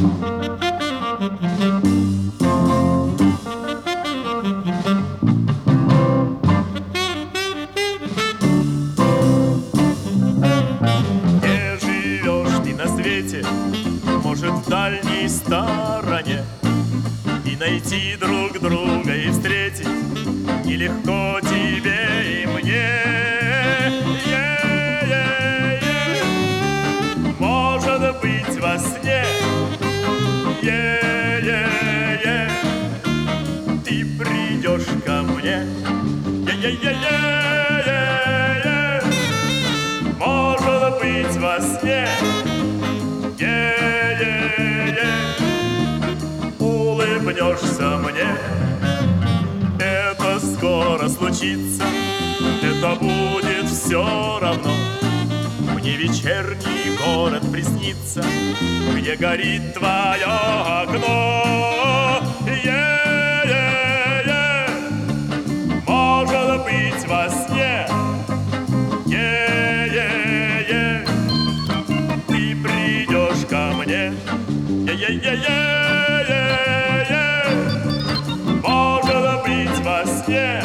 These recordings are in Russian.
Где живешь ты на свете? Может, в дальней стороне? И найти друг друга и встретить нелегко тебе и мне. Может быть, во сне ты придешь ко мне. Может быть, во сне улыбнешься мне. Это скоро случится, это будет все равно. Мне вечерний город приснится, где горит твое окно. Может быть, во сне ты придешь ко мне. Может быть, во сне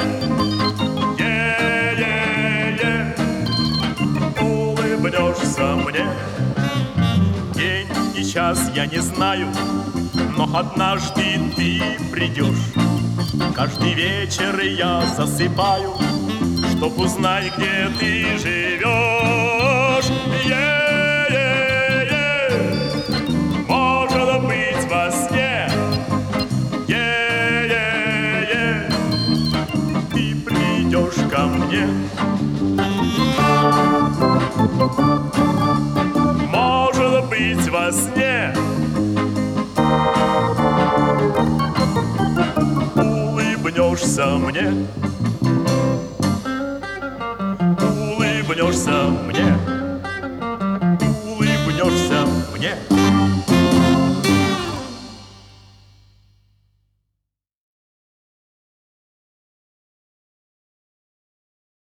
улыбнешься мне. День и час я не знаю, но однажды ты придешь. Каждый вечер я засыпаю, чтоб узнать, где ты живешь. Может быть, во сне ты придешь ко мне. Может быть, во сне улыбнешься мне. Улыбнешься мне. Улыбнешься мне.